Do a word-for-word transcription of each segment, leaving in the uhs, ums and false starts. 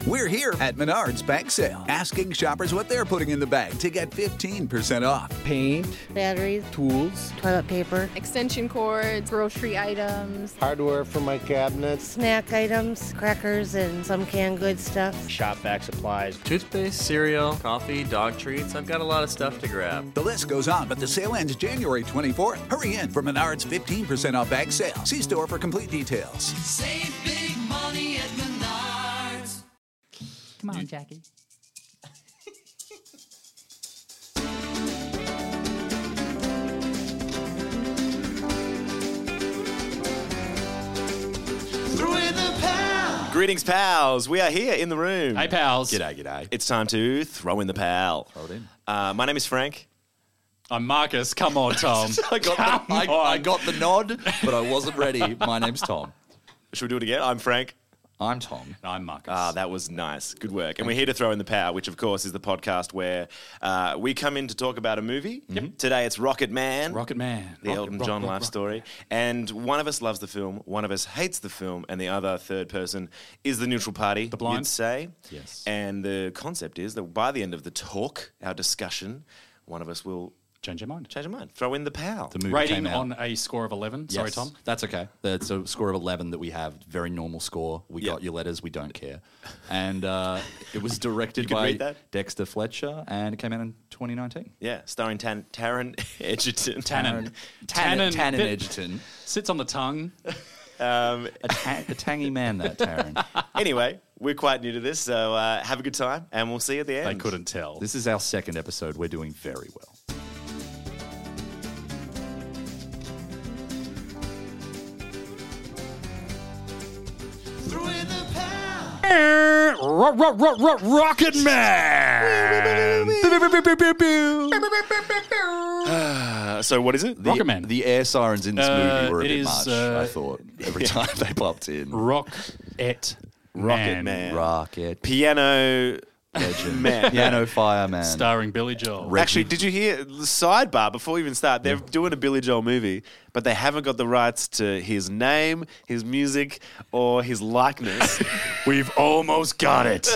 We're here at Menards Bag Sale, asking shoppers what they're putting in the bag to get fifteen percent off. Paint, batteries, tools, toilet paper, extension cords, grocery items, hardware for my cabinets, snack items, crackers, and some canned goods stuff. shop vac supplies, toothpaste, cereal, coffee, dog treats. I've got a lot of stuff to grab. The list goes on, but the sale ends January twenty-fourth. Hurry in for Menards fifteen percent off bag sale. See store for complete details. Save big money at Menards. Come on, Jackie. Greetings, pals. We are here in the room. Hey, pals. G'day, g'day. It's time to throw in the pal. throw it in. Uh, my name is Frank. I'm Marcus. Come on, Tom. I got, Come the, I, on. I got the nod, but I wasn't ready. My name's Tom. Should we do it again? I'm Frank. I'm Tom. I'm Marcus. Ah, that was nice. Good work. And we're here to throw in the power, which, of course, is the podcast where uh, we come in to talk about a movie. Yep. Today it's Rocket Man. Rocket Man. The Rocket, Elton rock, John rock, life rock. story. And one of us loves the film, one of us hates the film, and the other third person is the neutral party, The blind? you'd say. Yes. And the concept is that by the end of the talk, our discussion, one of us will Change your mind. change our mind. Throw in the pal. The movie Rating came out. on a score of eleven. Sorry, Yes. Tom. That's okay. That's a score of eleven that we have. Very normal score. We Yep. got your letters. We don't care. And uh, it was directed You could by read that? Dexter Fletcher, and it came out in twenty nineteen. Yeah, starring Tan- Taron Egerton. Tannen. Tannen, Tannen bit- Egerton. Sits on the tongue. Um, A, ta- a tangy man, that Taron. anyway, we're quite new to this, so uh, have a good time, and we'll see you at the end. They couldn't tell. This is our second episode. We're doing very well. Throw in the pal. Rocket Man. Uh, so what is it? The, Rocket Man. The air sirens in this Uh, movie were a it bit is, much, uh, I thought, every time they popped in. Rocket Rocket Man. Rocket. Piano Legend. Man. Piano Fireman. Starring Billy Joel. Reggie- Actually, did you hear the sidebar before we even start? They're doing a Billy Joel movie, but they haven't got the rights to his name, his music, or his likeness. We've almost got it.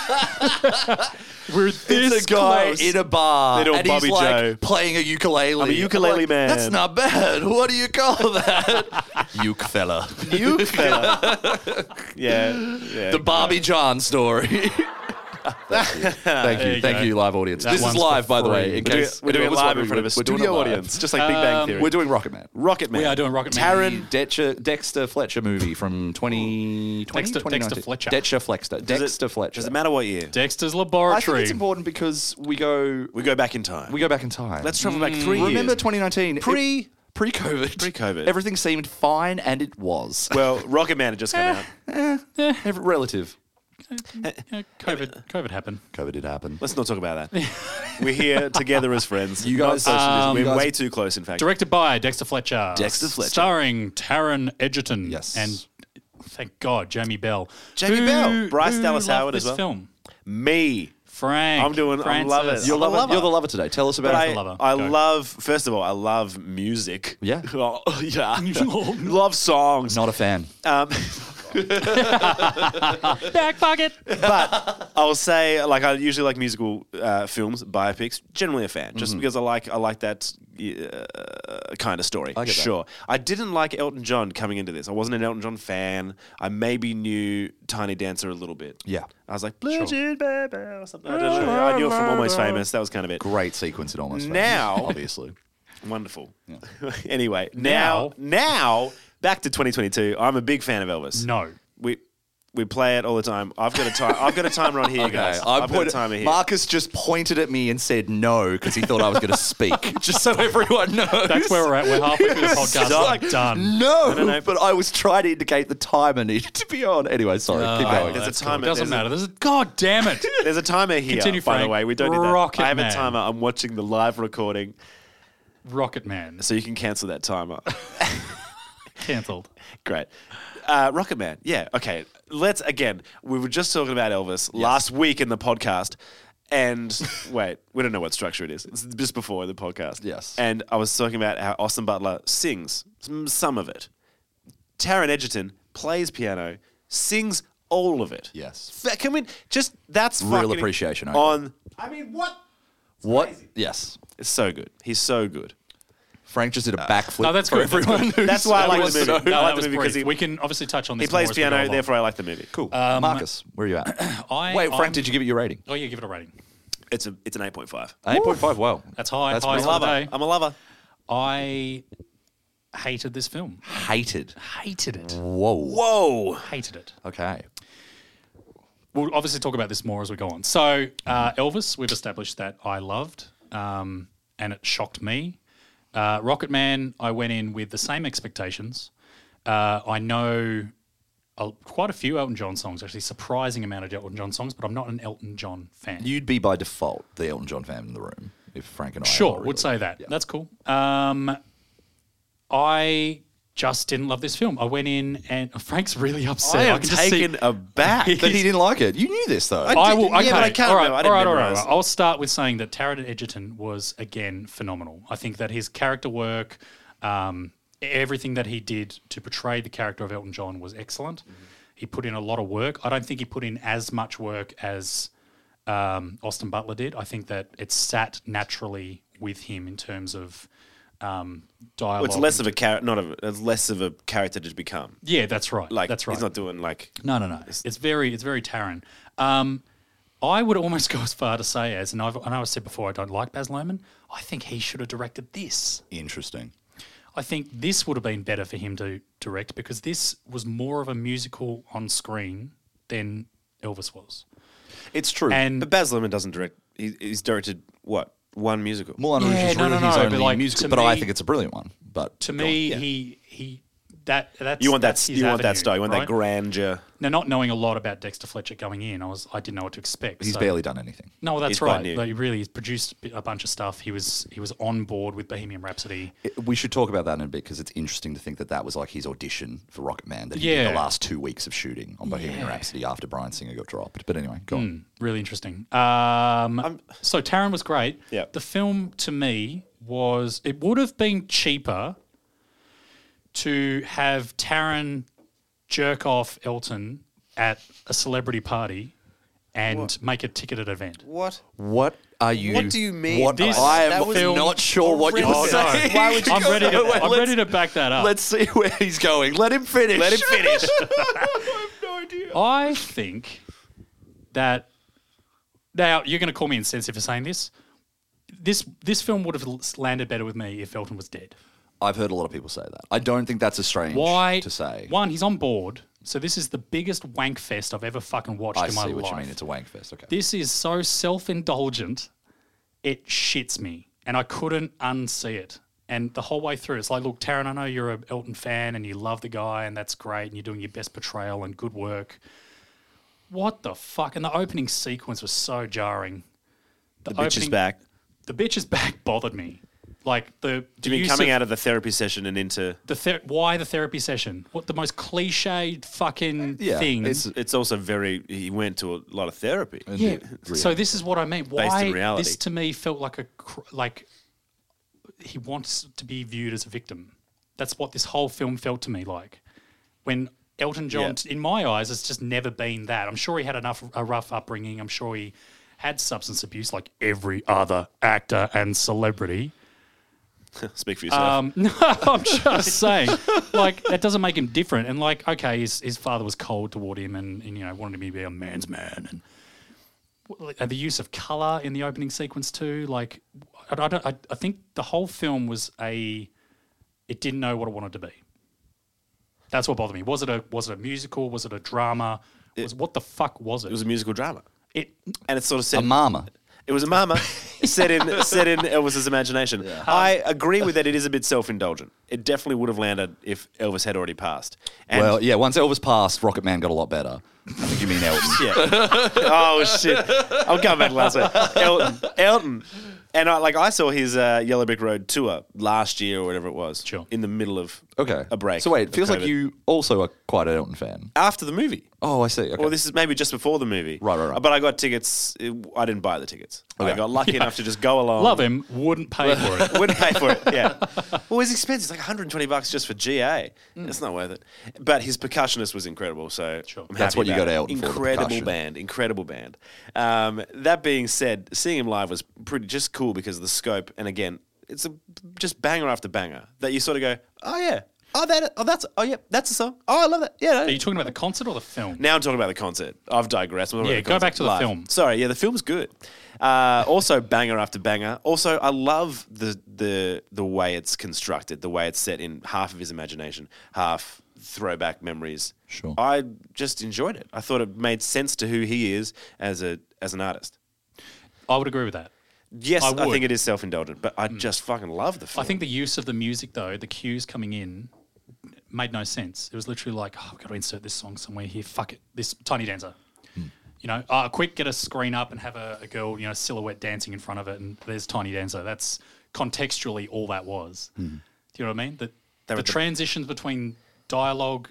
We're this It's a guy close. in a bar, Little and Bobby he's like Joe. playing a ukulele. I'm a ukulele like, man. That's not bad. What do you call that? Uke fella. You fella. yeah, yeah. The Barbie John story. Thank you, thank There you, you thank go. you, live audience. That this is one's live, for by the way. free. In We're doing, case we're doing it anyone's live in wondering, front of a we're doing it studio live. audience, just like Big Bang Um, Theory. We're doing Rocket Man. Rocket Man. We are doing Rocket Man. Taron. Dexter, Dexter Fletcher movie from twenty twenty, Dexter- twenty nineteen. Dexter Fletcher. Dexter Fletcher. Does it- Dexter Fletcher. Does it matter what year? Dexter's I Laboratory. think it's important because we go We go back in time. we go back in time. Let's travel back three years. Remember twenty nineteen? Pre- It- pre-COVID. Pre-COVID. Everything seemed fine, and it was. Well, Rocket Man had just come out. Every- relative. Yeah, COVID, COVID happened. COVID did happen. Let's not talk about that. We're here together as friends. You Not guys- socially distant. um, We're you guys- way too close, in fact. Directed by Dexter Fletcher. Dexter Fletcher. Starring Taron Egerton. Yes. And thank God, Jamie Bell. Jamie Who- Bell. Bryce who Dallas loved Howard as this well. film. Me. Frank. I'm doing- I Francis. love it. You're, I'm a lover, lover. you're the lover today. Tell us about But it. I, lover. I Go. love, first of all, I love music. Yeah. Oh, yeah. Love songs. Not a fan. Um, Back pocket. but I'll say, like, I usually like musical uh, films, biopics. Generally a fan, just because I like I like that uh, kind of story. I get that. Sure. I didn't like Elton John coming into this. I wasn't an Elton John fan. I maybe knew Tiny Dancer a little bit. Yeah. I was like, Blue Jean Baby or something. I don't know. I knew it from Almost Famous. That was kind of it. Great sequence in Almost Famous, Now- obviously. Wonderful. Anyway, now, now, back to twenty twenty-two. I'm a big fan of Elvis. No. We we play it all the time. I've got a time. I've got a timer on here, guys. I I've got put- a timer here. Marcus just pointed at me and said no because he thought I was going to speak, just so everyone knows. That's where we're at. We're halfway through the podcast. Stop. Like, done. No, no, no. but I was trying to indicate the timer needed to be on. Anyway, sorry, keep Right, going. there's a That's cool. timer. Doesn't There's a- matter. There's a, God damn it. There's a timer here, Continue, by the Frank. way. We don't do that. Rocket I have Man. a timer. I'm watching the live recording, Rocket Man. so you can cancel that timer. Cancelled. Great. Uh, Rocket Man. Yeah, okay. Let's, again, we were just talking about Elvis last week in the podcast. And wait, we don't know what structure it is. It's just before the podcast. Yes. And I was talking about how Austin Butler sings some, some of it. Taron Egerton plays piano, sings all of it. Yes. Fa- Can we just that's Real fucking appreciation, okay. on. I mean, what? What? Yes. It's so good. He's so good. Frank just did a backflip No, that's for good, that's everyone. who's- That's why I like was- the movie. No, I that like was the movie because brief. he, We can obviously touch on this he plays more as we go piano. along. Therefore, I like the movie. Cool. Marcus, where are you at? I, Wait, Frank, I'm- did you give it your rating? Oh, yeah, give it a rating. It's a it's an eight point five. eight point five. Wow. That's high. That's high pretty for the Lover. day. I'm a lover. I hated this film. Hated. Hated it. Whoa. Whoa. Hated it. Okay. We'll obviously talk about this more as we go on. So, uh, Elvis, we've established that I loved, um, and it shocked me. Uh, Rocket Man, I went in with the same expectations. Uh, I know a, quite a few Elton John songs, actually, surprising amount of Elton John songs, but I'm not an Elton John fan. You'd be by default the Elton John fan in the room if Frank and I. Sure, are would really- say that. Yeah. That's cool. Um, I just didn't love this film. I went in and Frank's really upset. I am can just see- taken aback. That he didn't like it. You knew this though. I I did- will. yeah, Okay, but I can't all right, remember. I all didn't right, all right, memorise. all right. I'll start with saying that Taron Egerton was again phenomenal. I think that his character work, um, everything that he did to portray the character of Elton John was excellent. Mm-hmm. He put in a lot of work. I don't think he put in as much work as um, Austin Butler did. I think that it sat naturally with him in terms of um, dialogue. Well, it's less of a character, not of it's less of a character to become. Yeah, that's right. Like that's right. He's not doing like No, no, no. It's very, it's very Taron. Um, I would almost go as far to say as, and I've, I know I said before I don't like Baz Luhrmann. I think he should have directed this. Interesting. I think this would have been better for him to direct because this was more of a musical on screen than Elvis was. It's true. And But Baz Luhrmann doesn't direct. He, he's directed what one musical. Moulin Rouge Yeah, is no, really no, his no, only but, like, musical, to but I me- think it's a brilliant one. But To go on. me, Yeah. he he that that's You want that? that's his You want that avenue, style. You want right? that grandeur. Now, not knowing a lot about Dexter Fletcher going in, I was I didn't know what to expect. he's so- barely done anything. No, that's He's quite right. new. Like, really, he's produced a bunch of stuff. He was he was on board with Bohemian Rhapsody. It- we should talk about that in a bit because it's interesting to think that that was like his audition for Rocket Man that he did Yeah. the last two weeks of shooting on Bohemian Yeah. Rhapsody after Bryan Singer got dropped. But anyway, go on. Mm, really interesting. Um, so Taron was great. Yeah. The film to me was it would have been cheaper to have Taron jerk off Elton at a celebrity party and make a ticketed event. What? What are you? What do you mean? What This I am that was not sure what you're horrendous. saying. Why would you I'm go ready to that way? I'm Let's- ready to back that up. Let's see where he's going. Let him finish. Let him finish. I think that now you're going to call me insensitive for saying this. This this film would have landed better with me if Elton was dead. I've heard a lot of people say that. I don't think that's a strange Why? to say. One, he's on board. So this is the biggest wank fest I've ever fucking watched I in see my what life. you mean. It's a wank fest. Okay. This is so self-indulgent, it shits me, and I couldn't unsee it. And the whole way through, it's like, look, Taron, I know you're an Elton fan and you love the guy, and that's great, and you're doing your best portrayal and good work. What the fuck? And the opening sequence was so jarring. The bitch is opening- back. The bitch is back bothered me. Like the, Do the you mean use coming of out of the therapy session and into? the ther- why the therapy session? What the most cliched fucking Yeah, thing? it's- It's also very. He went to a lot of therapy. Yeah. So this is what I mean. Why in reality. this to me felt like a cr- like he wants to be viewed as a victim. That's what this whole film felt to me like. When Elton John, Yeah. in my eyes, has just never been that. I'm sure he had enough a rough upbringing. I'm sure he had substance abuse like every other actor and celebrity. Speak for yourself. Um, no, I'm just saying, like that doesn't make him different. And like, okay, his his father was cold toward him, and, and you know wanted him to be a man's man, and, w- and the use of color in the opening sequence too. Like, I, I don't, I, I think the whole film was a, it didn't know what it wanted to be. That's what bothered me. Was it a was it a musical? Was it a drama? Was what the fuck was it? it was a musical drama, It and it's sort of set. a mama. It was a mama set in set in Elvis's imagination. I agree with that. It is a bit self indulgent. It definitely would have landed if Elvis had already passed. And Well, yeah. Once Elvis passed, Rocket Man got a lot better. I think you mean Elton. yeah. Oh shit! I'll come back last week. Elton, Elton, and I, like I saw his uh, Yellow Brick Road tour last year or whatever it was. Sure. In the middle of Okay. a break. So wait, it of feels like COVID. you also are quite an Elton fan. after the movie. Oh, I see. Okay. Well, this is maybe just before the movie. Right, right, right. But I got tickets. I didn't buy the tickets. I Okay. got lucky enough to just go along. love him, wouldn't pay for it. Wouldn't pay for it, yeah. Well, it's expensive. It's like one hundred twenty bucks just for G A. Mm. It's not worth it. But his percussionist was incredible, so Sure. I'm That's happy what you you go to Elton for the incredible percussion. band, incredible band. Um, that being said, seeing him live was pretty just cool because of the scope. And again, it's a just banger after banger that you sort of go, oh yeah, oh that, oh that's, oh yeah, that's a song. Oh, I love that. Yeah. Are you talking about the concert or the film? Now I'm talking about the concert. I've digressed. I'm talking Yeah, about the go concert back to the live. film. Sorry, yeah, the film's good. Uh, also, banger after banger. Also, I love the the the way it's constructed, the way it's set in half of his imagination, half throwback memories. Sure. I just enjoyed it. I thought it made sense to who he is as a as an artist. I would agree with that. Yes, I I, would. think it is self-indulgent, but I just fucking love the film. I think the use of the music, though, the cues coming in, made no sense. It was literally like, oh, I've got to insert this song somewhere here. Fuck it. This Tiny Dancer. You know, uh, quick, get a screen up and have a, a girl, you know, silhouette dancing in front of it, and there's Tiny Dancer. That's contextually all that was. Do you know what I mean? The, the were the- transitions between dialogue,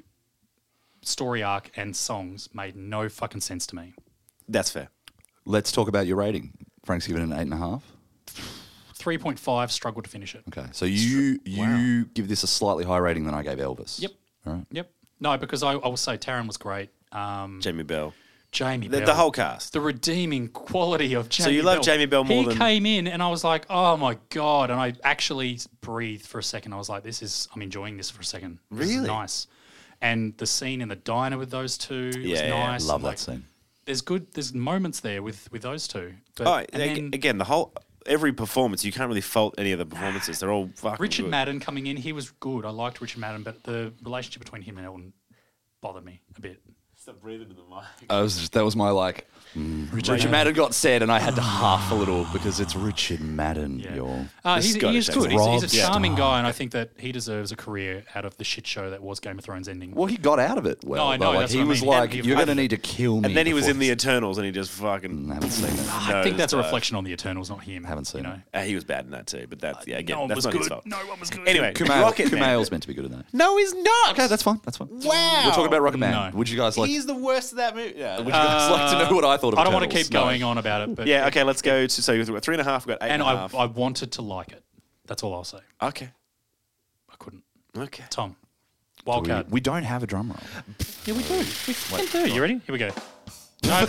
story arc, and songs made no fucking sense to me. That's fair. Let's talk about your rating. Frank's given it an eight and a half. three point five, struggled to finish it. Okay, so you you give this a slightly higher rating than I gave Elvis. Yep. All right. Yep. No, because I, I will say Taron was great. Um, Jamie Bell. Jamie The, Bell. the whole cast. The redeeming quality of Jamie you love Bell. Jamie Bell more he than- came in and I was like, oh my God. And I actually breathed for a second. I was like, this is, I'm enjoying this for a second. This is Really? nice. And the scene in the diner with those two it was Yeah, yeah, nice. Love Like, that scene. There's good, there's moments there with, with those two. But, Oh, and ag- then again, the whole every performance, you can't really fault any of the performances. They're all fucking Richard good. Madden coming in, he was good. I liked Richard Madden, but the relationship between him and Elton bothered me a bit. Stop breathing to the mic. I was just, that was my like. mm, Richard, Madden got said, and I had to half a little because it's Richard Madden. Yeah. Y'all. Uh, The he's, he Scottish is good. accent. He's, he's a Rob charming Stark. guy, and I think that he deserves a career out of the shit show that was Game of Thrones ending. Well, he got out of it. Well, No, I know, though. Like, that's he what I was mean. like, And he- "You're I- going to need to kill me." And then he was before in the this- Eternals, and he just fucking. I haven't seen it. I think that's a nosedive. reflection on the Eternals, not him. Haven't seen you know? it. Uh, he was bad in that too, but that's yeah. Again, no one that's was not good. his fault. No one was good. Anyway, Kumail, Rocket Man. Kumail's meant to be good in that. No, he's not. Okay, that's fine. That's fine. Wow. We're talking about Rocket Man. No. Would you guys like? He's the worst of that movie. Yeah. Would you guys like to know what I thought of I don't want to Eternals? keep No. going on about it, but yeah. Okay, let's go to so we've got three and a half. We've got eight and and a I, half. I wanted to like it. That's all I'll say. Okay. I couldn't. Okay. Tom, We, wildcard. we don't have a drum roll. yeah, we do. We fucking do. You ready? Here we go. No.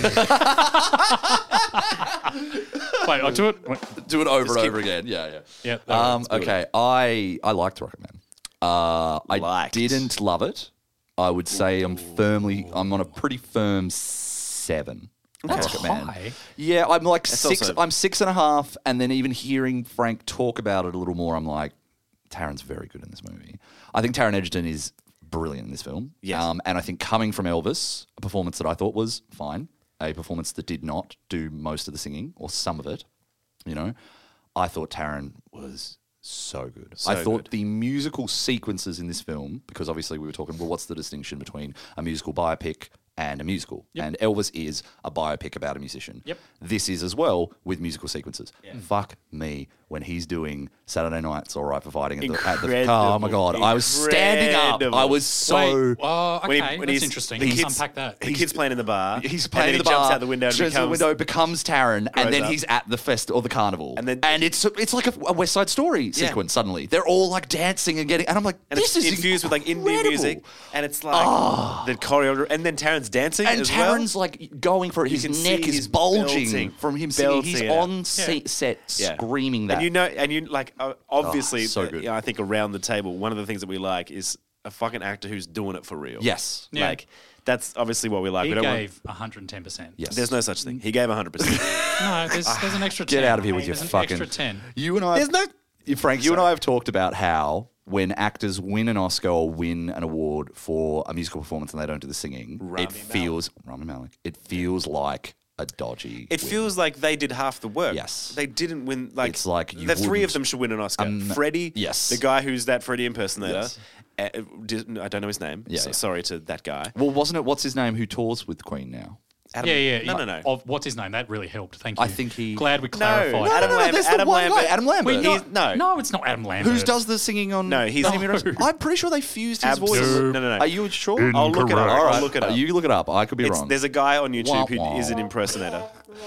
Wait, I'll do it. Wait. Do it over and keep- over again. Yeah, yeah. Yeah. that Um, works. okay, I I liked Rocket Man. Uh, I Liked. didn't love it. I would say I'm firmly, I'm on a pretty firm seven. on That's Rocket Man. high. Yeah, I'm like six. also- I'm six and a half, and then even hearing Frank talk about it a little more, I'm like, Taron's very good in this movie. I think Taron Egerton is brilliant in this film. Yes. Um, and I think coming from Elvis, a performance that I thought was fine, a performance that did not do most of the singing or some of it, you know, I thought Taron was so good. I So thought good. the musical sequences in this film, because obviously we were talking, well, what's the distinction between a musical biopic and a musical? And Elvis is a biopic about a musician. Yep. This is as well with musical sequences. Fuck me when he's doing Saturday Night's All Right for Fighting at the, at the oh my god, I was standing up. Incredible. I was so Wait, oh, okay, When he- when that's he's- interesting. the Let's kids- unpack that. The kid's playing in the bar. He's and playing then in the he jumps bar, out the window and jumps becomes out the window, becomes Taron, Grows and then up. he's at the fest or the carnival, And then- and it's it's like a, a West Side Story Yeah. sequence. Suddenly, they're all like dancing and getting, and I'm like, and this it's is infused with like indie incredible. music, and it's like the choreography, and then Taron's dancing And as Taron's well. like going for it. You His can neck see is he's bulging belting, from him singing. He's belting it out. on se- set Yeah. screaming that. And you know, and you like uh, obviously, so uh, good. you know, I think around the table, one of the things that we like is a fucking actor who's doing it for real. yes, Yeah. Like that's obviously what we like. He we don't want, gave one hundred ten percent. yes. there's no such thing. He gave one hundred percent. No, there's, there's an extra ten. Get out of here with your There's an fucking extra ten. You and I. There's no- Frank. You and I have talked about how when actors win an Oscar or win an award for a musical performance and they don't do the singing, Rami it feels Rami Malek. It feels like a dodgy. It win. feels like they did half the work. Yes. They didn't win. Like, It's like you the three of wouldn't- them should win an Oscar. Um, Freddie, yes. the guy who's that Freddie impersonator. Yes. Uh, did- I don't know his name. Yeah, so yeah. Sorry to that guy. Well, wasn't it? What's his name? Who tours with Queen now? Adam, Yeah, yeah. No, he- no, no. Of, what's his name? That really helped. Thank you. I think he- Glad we No, clarified. no, Adam no, no, Lambert. there's the Adam one Lambert. guy, Adam Lambert. Wait, he's- no. no, it's not Adam Lambert. Who does the singing on? No, he's- Bohemian Rhapsody? I'm pretty sure they fused his voice. Absolute- no, no, no. Are you sure? I'll look it up. All right, I'll look it up. You look it up. I could be It's- wrong. There's a guy on YouTube Wah, wah. who is an impersonator.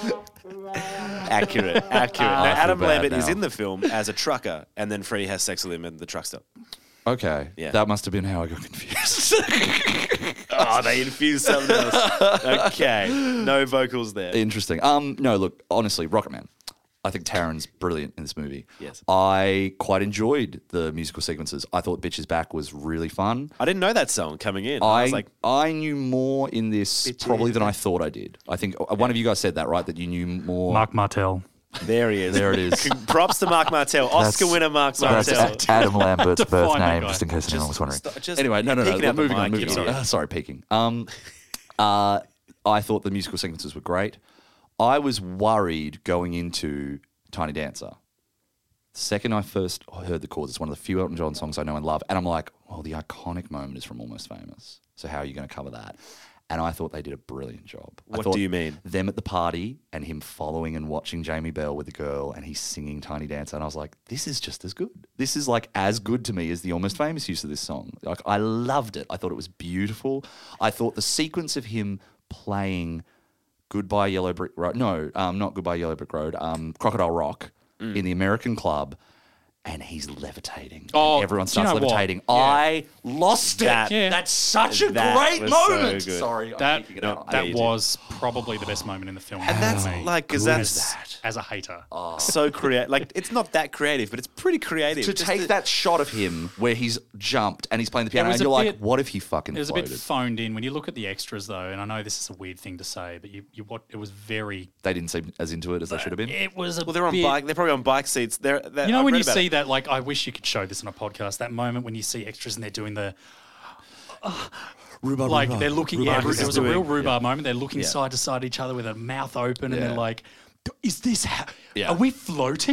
Accurate, accurate. I Now, feel Adam bad Lambert is now. in the film as a trucker, and then Freddie has sex with him at the truck stop. Okay, Yeah. that must have been how I got confused. Oh, they infused something else. Okay, no vocals there. Interesting. Um, no, look, honestly, Rocketman. I think Taron's brilliant in this movie. Yes. I quite enjoyed the musical sequences. I thought Bitches Back was really fun. I didn't know that song coming in. I, I was like, I knew more in this Bitches probably than I Back. thought I did. I think uh, one of you guys said that, right? That you knew more. Mark Martell. there he is. There it is. Props to Mark Martell, Oscar winner Mark Martell. That's Adam Lambert's birth Define that name, guy. just in case anyone was wondering. Stop- just Anyway, no, no, no. peeking no at the moving on, mic, moving you on. idiot. Uh, sorry, peeking. Um, uh, I thought the musical sequences were great. I was worried going into Tiny Dancer. The second I first heard the chords, it's one of the few Elton John songs I know and love, and I'm like, well, the iconic moment is from Almost Famous. So how are you going to cover that? And I thought they did a brilliant job. I What thought do you mean? Them at the party and him following and watching Jamie Bell with the girl and he's singing Tiny Dancer. And I was like, this is just as good. This is like as good to me as the Almost Famous use of this song. Like I loved it. I thought it was beautiful. I thought the sequence of him playing Goodbye Yellow Brick Road, no, um, not Goodbye Yellow Brick Road, um, Crocodile Rock Mm. in the American club. And he's levitating. Oh, and everyone do you starts know what? levitating. Yeah. I lost it. That- Yeah. That's such a That great was so moment. good. Sorry, I'm That peeking it no, out. I that hate it. was probably the best moment in the film. And that's for me. like, because good that's is that? as a hater. so creative. Like, it's not that creative, but it's pretty creative. to Just take the- that shot of him where he's jumped and he's playing the piano, was and a you're like, bit- what if he fucking It was a floated? bit phoned in when you look at the extras, though. And I know this is a weird thing to say, but you, you what it was very. They didn't seem as into it as they should have been. It was a Well, they're on bit, bike. They're probably on bike seats. They're, they're You know I've when read you about see it. that, like, I wish you could show this on a podcast. That moment when you see extras and they're doing the. Rhubarb, Like rhubarb, they're looking, rhubarb yeah, is there was a doing- real rhubarb moment. They're looking Yeah. side to side each other with a mouth open, and Yeah. they're like, "Is this? Ha- Yeah. Are we floating?"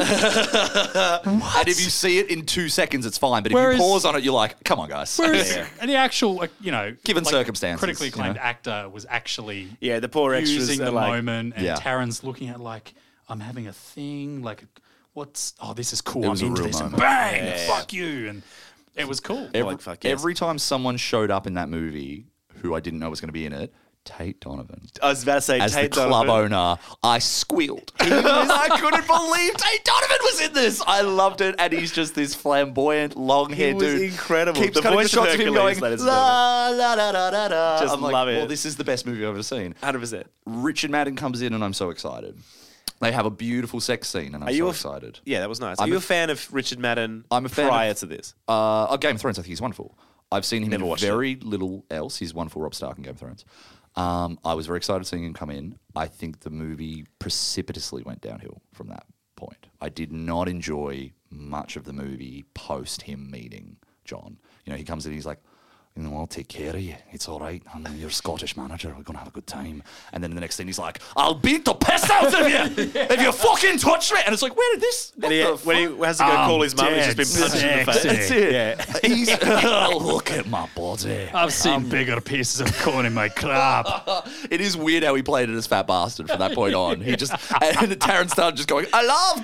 And if you see it in two seconds, it's fine. But if Whereas- you pause on it, you're like, come on, guys. Whereas and the actual, uh, you know, Given like, circumstances, critically you acclaimed know. actor was actually Yeah, the poor extras using are the like, moment, and Yeah. Taron's looking at like, "I'm having a thing. Like, what's? Oh, this is cool. It I'm was a into real this." And moment. bang! Yeah. Fuck you! And it was cool. Every, like, fuck yes. every time someone showed up in that movie who I didn't know was going to be in it, Tate Donovan. I was about to say, As Tate the club Donovan. owner, I squealed. I couldn't believe Tate Donovan was in this. I loved it, and he's just this flamboyant, long-haired He was dude. incredible. Keeps The cutting voice the of shots of him Hercules, going ladies and la la la la la la. Just I'm like, love it. well, this is the best movie I've ever seen. one hundred percent. Richard Madden comes in, and I'm so excited. They have a beautiful sex scene, and I'm Are so you a f- excited. Yeah, that was nice. I'm Are you a a fan of Richard Madden I'm a fan prior of- to this? Uh, oh, Game of Thrones, I think he's wonderful. I've seen him Never in watched it. very little else. He's wonderful, Rob Stark in Game of Thrones. Um, I was very excited seeing him come in. I think the movie precipitously went downhill from that point. I did not enjoy much of the movie post him meeting John. You know, he comes in, he's like, you know, I'll take care of you. It's all right. I'm your Scottish manager. We're going to have a good time. And then the next thing he's like, I'll beat the piss out of you if you fucking touch me. And it's like, where did this? What And he, the when fuck? he has to go Um, call his mum, he's just been dead punched in the face. sexy. That's it. He's, oh, look at my body. I've seen bigger pieces of corn in my crab. It is weird how he played it as fat bastard from that point on. He just and Taron started just going,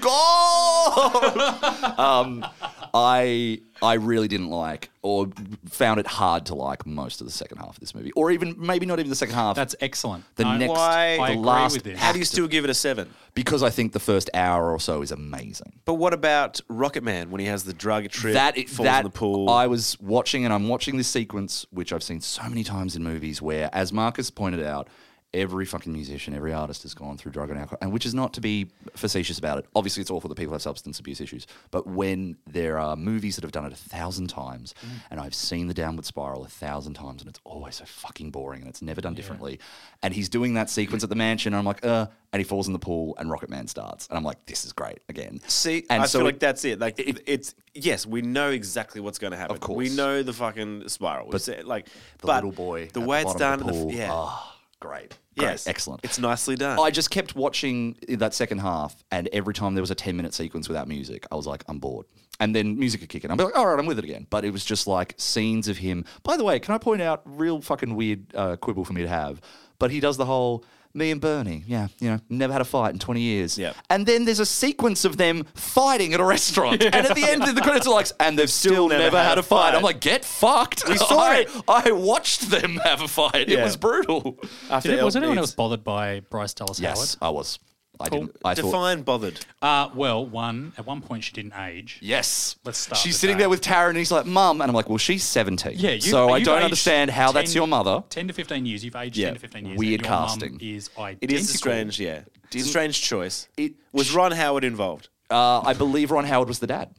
I love God. um, I I really didn't like or found it hard to like most of the second half of this movie, or even maybe not even the second half. That's excellent. the I- next, why- the I agree last. with this. How do you act still of- give it a seven? Because I think the first hour or so is amazing. But what about Rocket Man when he has the drug trip, That falls that in the pool? I was watching, and I'm watching this sequence, which I've seen so many times in movies, where, as Marcus pointed out, every fucking musician, every artist has gone through drug and alcohol, and which is not to be facetious about it. Obviously, it's awful that people have substance abuse issues, but when there are movies that have done it a thousand times, Mm. and I've seen the downward spiral a thousand times, and it's always so fucking boring, and it's never done differently. And he's doing that sequence at the mansion, and I'm like, uh, and he falls in the pool, and Rocket Man starts, and I'm like, this is great again. See, and I so feel it- like that's it. Like it- it's yes, we know exactly what's going to happen. Of course. we know the fucking spiral. We But say, like the but little boy, the at way the it's bottom done, of the the pool, f- yeah, ah, great. Great, yes, excellent. It's nicely done. I just kept watching that second half, and every time there was a ten minute sequence without music, I was like, I'm bored. And then music would kick in. I'm like, all right, I'm with it again. But it was just like scenes of him. By the way, can I point out, real fucking weird uh, quibble for me to have, but he does the whole, me and Bernie, yeah, you know, never had a fight in twenty years. Yep. And then there's a sequence of them fighting at a restaurant. And at the end, the credits are like, and they've still, never, had, a fight. I'm like, get fucked. We saw I, it. I watched them have a fight. It Yeah. was brutal. After Did it- was Elton anyone Eats- else bothered by Bryce Dallas Yes, Howard? I was. I Cool. didn't. I thought, Define bothered. Uh, well, one at one point she didn't age. yes. Let's start She's with sitting that. there with Taryn, and he's like, "Mum," and I'm like, "Well, she's seventeen." Yeah, you, so I you've don't aged understand how that's ten your mother. Ten to fifteen years. You've aged Yeah. ten to fifteen years. Weird and your mum casting. Is identical. It is a strange, yeah. It's a strange choice. It- Was Ron Howard involved? Uh, I believe Ron Howard was the dad.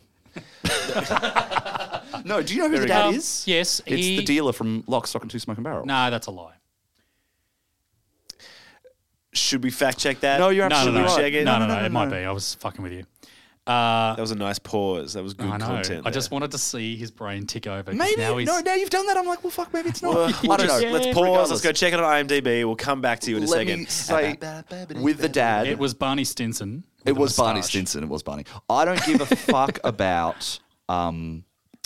No, do you know who the Very dad good. is? Yes, It's he- the dealer from Lock, Stock and Two Smoking Barrels. No, that's a lie. Should we fact check that? No, you're No, no, absolutely no, right. Check it? no, no, no, no, no, It might no. be. I was fucking with you. Uh, That was a nice pause. That was good I know. content. I just there. wanted to see his brain tick over. 'cause Maybe now he's, no. Now you've done that, I'm like, well, fuck. Maybe it's not. Well, I we'll don't just- know. Let's pause. Regardless. Let's go check it on IMDb. We'll come back to you in a Let second. me say, with the dad, It was Barney Stinson. with It a was Barney moustache. Stinson. It was Barney. I don't give a fuck about um,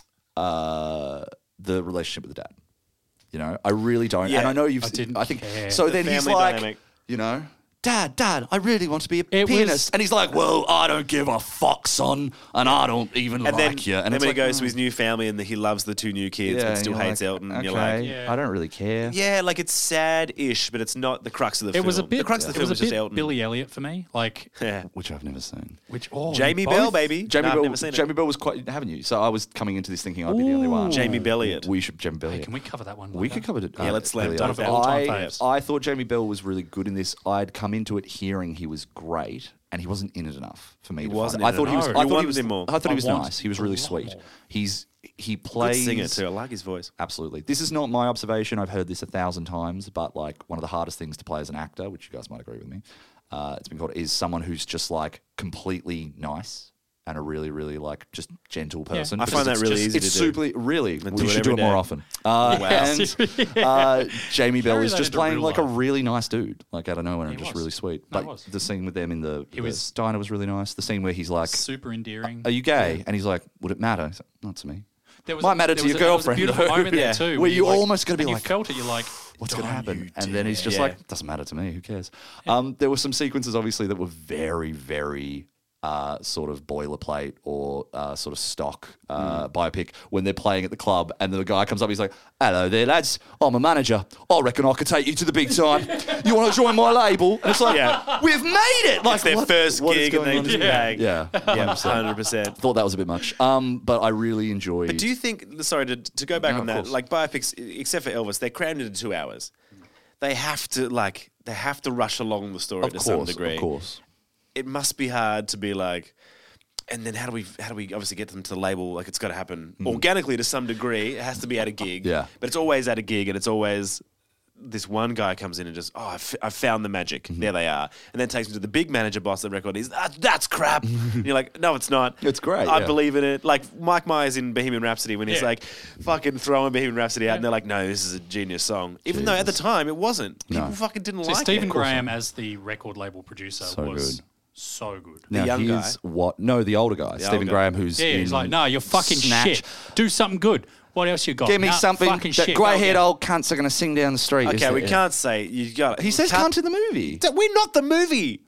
uh, the relationship with the dad. You know, I really don't. Yeah, and I know you've. I didn't I think care. so. The Then he's family like, dynamic. you know, Dad, Dad, I really want to be a It pianist. was- And he's like, well, I don't give a fuck, son, and I don't even And like then, you. And then it's when like, he goes oh. to his new family and he loves the two new kids Yeah, but still you're hates like, Elton, okay, you're like, Yeah. I don't really care. yeah, like it's sad-ish, but it's not the crux of the It film. was a bit. the crux of the it film was is a just bit Elton. Billy Elliot for me. Like Yeah. Which I've never seen. which oh, Jamie both? Bell, baby. Jamie No, I've Bell. never seen Jamie it. Bell was quite. Haven't you? So I was coming into this thinking I'd be the only one. Jamie Belliot. We should Jamie Belliot. Can we cover that one? We later? could cover it. Yeah, let's slam really dunk hard. that. All-time I, faves. I thought Jamie Bell was really good in this. I'd come into it hearing he was great, and he wasn't in it enough for me. He to wasn't find it. in I thought it he was. enough. I You thought he wanted was. him more. I thought I he was want nice. He was really a lot sweet. more. He's he Good plays singer too. I like his voice. Absolutely. This is not my observation. I've heard this a thousand times, but like one of the hardest things to play as an actor, which you guys might agree with me, uh, it's been called, is someone who's just like completely nice and a really, really like just gentle person. I Because find that it's really just- easy It's to do. super, really. do We it should do every it more day. often. Uh, Wow. And uh, Jamie Bell Carry is that just into playing real like a life. really nice dude, like out of nowhere, and He just was. really sweet. No, Like he was. the scene with them in the, He the was- diner was really nice. The scene where he's like, super endearing. "Are you gay?" And he's like, "Would it matter?" He's like, "Not to me." There was Might a- matter there to was your a- there was a girlfriend. beautiful though. moment there Yeah. too, Where you like- almost gotta be and like, you felt it. You're like, what's going to "Don't happen? you And then he's just Yeah. like, doesn't matter to me. Who cares? Um, there were some sequences, obviously, that were very, very uh, sort of boilerplate or uh, sort of stock uh, biopic when they're playing at the club and the guy comes up, he's like, hello there, lads. I'm a manager. I reckon I could take you to the big time. You want to join my label? And it's like, Yeah. we've made it. Like It's their what- first what is gig and going they on? just yeah. bag. Yeah. Yeah, one hundred percent. one hundred percent. Thought that was a bit much. Um, but I really enjoyed. But do you think, sorry, to, to go back No, on of that, course. like biopics, except for Elvis, they're crammed into two hours. They have to, like, they have to rush along the story of to course, some degree. of course. It must be hard to be like, and then how do we how do we obviously get them to the label? Like it's got to happen organically to some degree. It has to be at a gig. Mm. Yeah. But it's always at a gig, and it's always this one guy comes in and just, oh, I, f- I found the magic. Mm-hmm. There they are, and then takes him to the big manager boss of the record. He's ah, that's crap. And you're like, no, it's not. It's great, I yeah. believe in it. Like Mike Myers in Bohemian Rhapsody when he's Yeah. like fucking throwing Bohemian Rhapsody out, and they're like, no, this is a genius song. Even though at the time it wasn't. People No. fucking didn't So like Stephen it. Graham as the record label producer So was good. so good. Now, young guy? here's what? No, the older guy, Stephen older. Graham, who's Yeah, he's in like, no, you're fucking Snatch. shit. Do something good. What else you got? Give me Nah, something fucking that shit. grey-haired Go old cunts are going to sing down the street. Okay, is we it? can't say you got. He says can't- cunt in the movie. We're not the movie.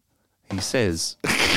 He says.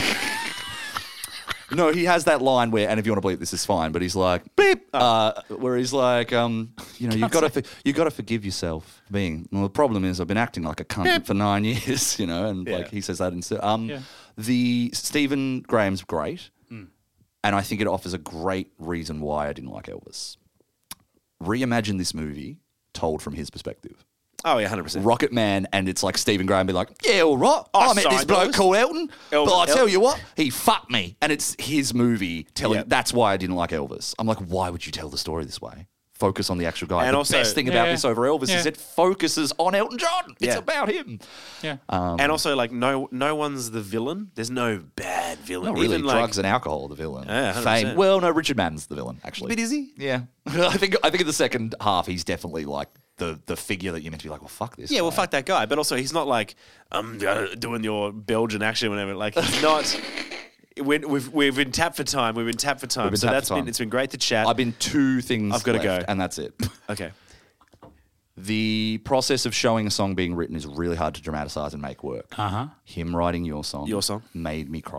No, he has that line where, and if you want to believe this is fine, but he's like beep, uh, where he's like, um, you know, you've got to for, you got to forgive yourself for being. Well, the problem is I've been acting like a cunt for nine years, you know, and Yeah. like he says that instead. Um, Yeah. The Stephen Graham's great, and I think it offers a great reason why I didn't like Elvis. Reimagine this movie told from his perspective. Oh yeah, hundred percent. Rocket Man, and it's like Stephen Graham be like, yeah, all right. I I met this signed bloke those. called Elton, Elvis- but I tell El- you what, he fucked me. And it's his movie telling, Yep. that's why I didn't like Elvis. I'm like, why would you tell the story this way? Focus on the actual guy. And the also- best thing about Yeah. this over Elvis Yeah. is it focuses on Elton John. It's Yeah. about him. Yeah. Um, And also, like, no, no one's the villain. There's no bad villain. Not really. Even, like, Drugs and alcohol are the villain. Yeah, one hundred Fame. percent. Well, no, Richard Madden's the villain, actually. But is he? Yeah. I think I think in the second half, he's definitely like the, the figure that you're meant to be like, well, fuck this Yeah, well, guy. fuck that guy. But also, he's not like I'm uh, doing your Belgian accent, whatever. Like, he's not. When we've we've been tapped for time. We've been tapped for time. We've been so tapped that's for time. been it's been great to chat. I've been two things I've gotta left, go. and that's it. okay. The process of showing a song being written is really hard to dramatize and make work. Uh huh. Him writing your song, Your song. made me cry.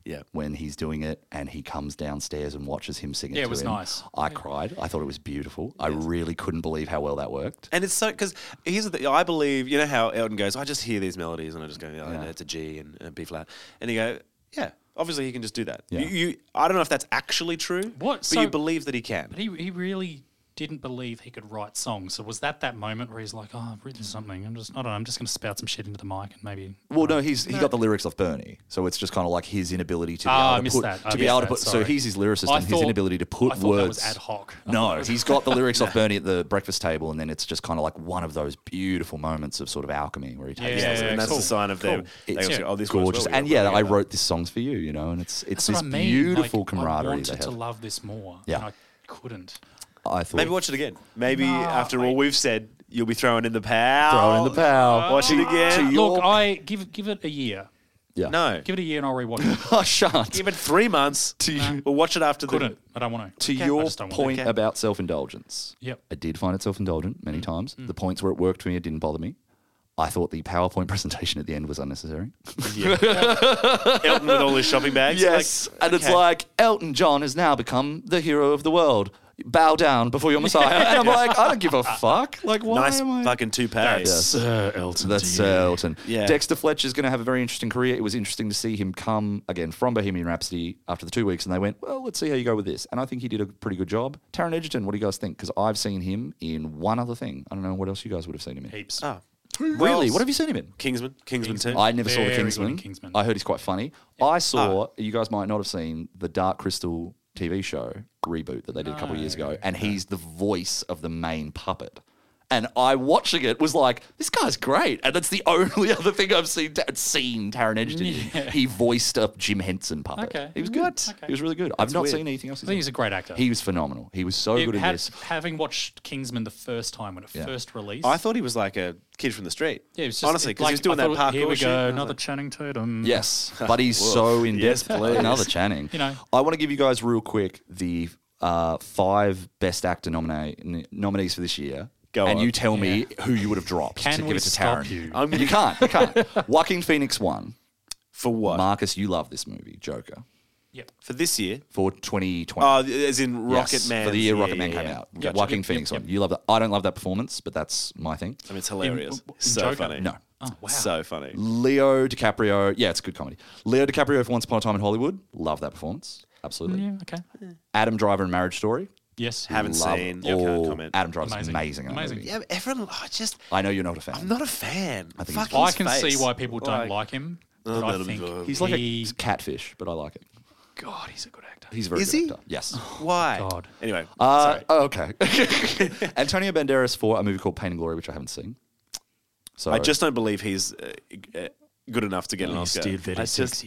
Yeah. when he's doing it and he comes downstairs and watches him sing it Yeah, it to was him. nice. I cried. I thought it was beautiful. I really couldn't believe how well that worked. And it's so because here's the thing. I believe you know how Elton goes. I just hear these melodies and I just go, oh, Yeah. it's a G and a B flat, and you go, yeah. Obviously, he can just do that. Yeah. You, you, I don't know if that's actually true. What? But So- you believe that he can. But he, he really didn't believe he could write songs. So was that that moment where he's like, oh, I've written something. I'm just, I don't know, I'm just going to spout some shit into the mic and maybe. Well, no, he's he got the lyrics off Bernie, so it's just kind of like his inability to be Ah, able I to missed put that. I to be missed able to that, put. So sorry. he's his lyricist, I and his thought- inability to put I thought words. that was ad hoc. I No, thought- he's got the lyrics off Bernie at the breakfast table, and then it's just kind of like one of those beautiful moments of sort of alchemy where he takes Yeah, those and that's cool, the sign of them. cool. They It's go, oh, this works gorgeous, well, we and got yeah, to I go. wrote this songs for you, you know, and it's it's That's this what I mean. beautiful like, camaraderie I they wanted have. to love this more. Yeah. And I couldn't. I thought Maybe watch it again. Maybe No, after I- all we've said, you'll be throwing in the pow. throw in the pow. Watch it again. To your- Look, I give give it a year. yeah. No. Give it a year and I'll rewatch it. I shan't. Give it three months. To you- We'll watch it after the. Couldn't. I don't want To to. I your just don't want point to. about self-indulgence, Yep. I did find it self-indulgent many Mm. times. The points where it worked for me, it didn't bother me. I thought the PowerPoint presentation at the end was unnecessary. Elton with all his shopping bags. Yes, Like, and it's okay. like Elton John has now become the hero of the world. Bow down before your Messiah, and I'm like, I don't give a fuck. Like, why nice am I? fucking toupee. Yes. Sir Elton. That's uh, Elton. Yeah. Dexter Fletcher's going to have a very interesting career. It was interesting to see him come again from Bohemian Rhapsody after the two weeks, and they went, well, let's see how you go with this. And I think he did a pretty good job. Taron Egerton, what do you guys think? Because I've seen him in one other thing. I don't know what else you guys would have seen him in. Heaps. Oh. Really? What have you seen him in? Kingsman. Kingsman, Kingsman. too. I never saw the Very good Kingsman. in Kingsman. I heard he's quite funny. I saw, you guys might not have seen the Dark Crystal T V show reboot that they did a couple of years ago, and he's the voice of the main puppet. And I watching it was like, this guy's great, and that's the only other thing I've seen seen Taron Egerton. in. Yeah. He voiced a Jim Henson puppet. Okay. He was good. Okay. He was really good. I've not weird. seen anything else. I think he's a great actor. He was phenomenal. He was so It good at had- this. Having watched Kingsman the first time when it Yeah. first released. I thought he was like a kid from the street. yeah, it was just, Honestly, because like, he was doing I that thought, parkour Here we shit. go, I was another like, Channing Tatum. Yes, but he's so in Yes, depth. please. Another Channing. You know. I want to give you guys real quick the uh, five best actor nomina- n- nominees for this year. Go and on. you tell me who you would have dropped Can to we give it to stop Taron. you? I'm You can't. You can't. Joaquin Phoenix won. For what? Marcus, you love this movie, Joker, Yep. For this year? for twenty twenty. Oh, as in Rocket Yes, Man. for the year yeah, Rocket Man yeah, came yeah. out. Gotcha. Joaquin Yep, Phoenix yep, won. You love that. I don't love that performance, but that's my thing. I mean, it's hilarious. in so Joker? funny. No. Oh, wow. So funny. Leo DiCaprio. Yeah, it's a good comedy. Leo DiCaprio for Once Upon a Time in Hollywood. Love that performance. Absolutely. Yeah, okay. Adam Driver in Marriage Story. Yes. Haven't Love seen. all- Can't comment. Adam Driver's Amazing. amazing. in that Amazing. movie. Yeah, but everyone. I just. I know you're not a fan. I'm not a fan. I think Fuck he's- I his can face. see why people don't Like- like him. Oh, But I no, think no, no. He's like he, a catfish, but I like it. God, he's a good actor. He's a very Is good he? actor. Yes. Why? God. Anyway. Uh, sorry. oh, okay. Antonio Banderas for a movie called Pain and Glory, which I haven't seen. So I just don't believe he's uh, uh, good enough to get an Oscar. I just-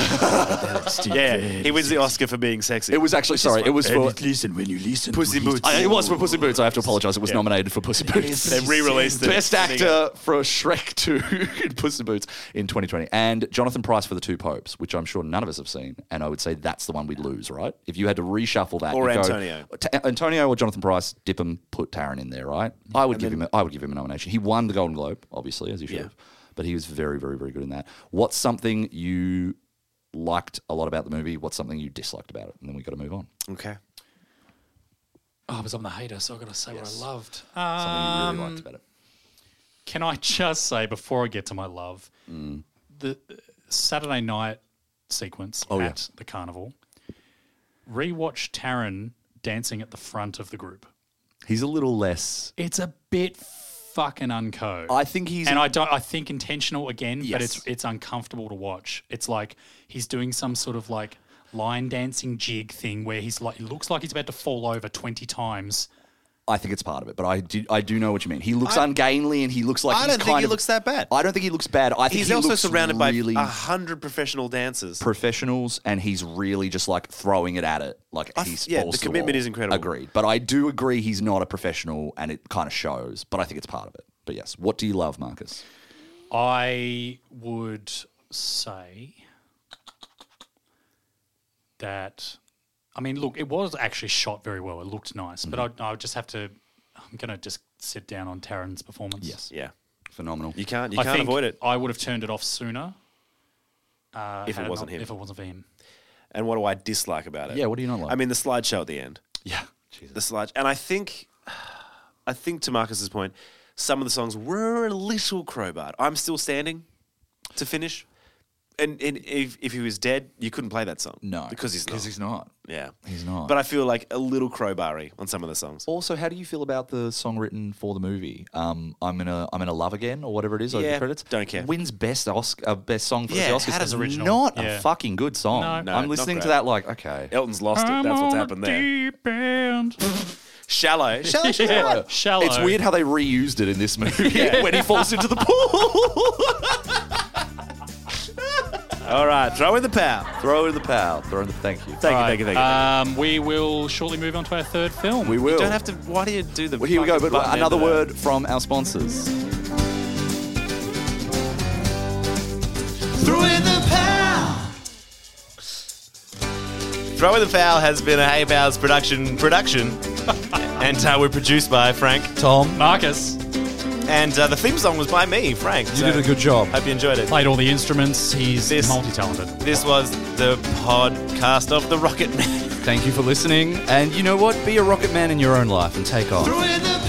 Yeah, he wins the Oscar for being sexy. it was actually sorry. It was for Listen when you listen. Pussy Boots. I, it was for Puss in Boots. I have to apologize. It was nominated for Puss in Boots. They re-released it. Best actor for Shrek two in Puss in Boots in twenty twenty. And Jonathan Pryce for The Two Popes, which I'm sure none of us have seen. And I would say that's the one we'd lose, right? If you had to reshuffle that. Or you'd go, Antonio. Ta- Antonio or Jonathan Pryce, dip him, put Taron in there, right? I would give him a, I would give him a nomination. He won the Golden Globe, obviously, as he should Yeah. have. But he was very, very, very good in that. What's something you liked a lot about the movie? What's something you disliked about it? And then we got to move on. Okay. Oh, I was on the hater, so I've got to say Yes. what I loved. Something you really Um, liked about it. Can I just say before I get to my love, the uh, Saturday night sequence Oh, yeah. at the carnival, rewatch Taron dancing at the front of the group. He's a little less. It's a bit fucking unco. I think he's. and I don't. I think intentional again, but Yes. it's it's uncomfortable to watch. It's like he's doing some sort of like line dancing jig thing where he's like, it looks like he's about to fall over twenty times. I think it's part of it, but I do. I do know what you mean. He looks ungainly, and he looks like I he's don't kind think he of- looks that bad. I don't think he looks bad. I think He's he also looks surrounded really by a hundred professional dancers. professionals, and he's really just like throwing it at it, like I he's th- yeah, balls the to commitment wall. is incredible. Agreed, but I do agree he's not a professional, and it kind of shows. But I think it's part of it. But yes, what do you love, Marcus? I would say that. I mean, look, it was actually shot very well. It looked nice, but I, I would just have to. I'm going to just sit down on Taron's performance. Yes, Yeah. phenomenal. You can't. You I can't think avoid it. I would have turned it off sooner. Uh, If it had wasn't not- him. If it wasn't for him. And what do I dislike about it? Yeah, what do you not like? I mean, the slideshow at the end. Yeah. Jesus. The slide, and I think, I think to Marcus's point, some of the songs were a little crowbarred. I'm Still Standing to finish, and, and if if he was dead, you couldn't play that song. No. because he's not. Because he's not. Yeah, He's not. But I feel like a little crowbarry on some of the songs. Also, how do you feel about the song written for the movie? Um, I'm gonna I'm gonna love again, or whatever it is. over Yeah, the credits. don't care. Wins best Oscar, uh, best song for Yeah, the Oscars. how does It's original? Not Yeah. a fucking good song. No. No, I'm not listening to great. that like, okay, Elton's lost it. That's what's happened there. Deep end. Shallow, shallow, Yeah. shallow. Shallow. it's weird how they reused it in this movie when he falls into the pool. All right, throw in the power. Throw in the pal. Throw in the thank you. Thank you, thank you, thank you. Um, we will shortly move on to our third film. We will. You don't have to. Why do you do the? Well, here we go. fucking But button another end of that? word from our sponsors. Throw in the power. Throw in the Foul has been a Hey Pals production production, and uh, we're produced by Frank, Tom, Marcus and uh, the theme song was by me, Frank. you did a good job. Hope you enjoyed it. played all the instruments. He's This- multi-talented. This was the podcast of the Rocket Man. Thank you for listening. And you know what? Be a rocket man in your own life and take off. Throw in the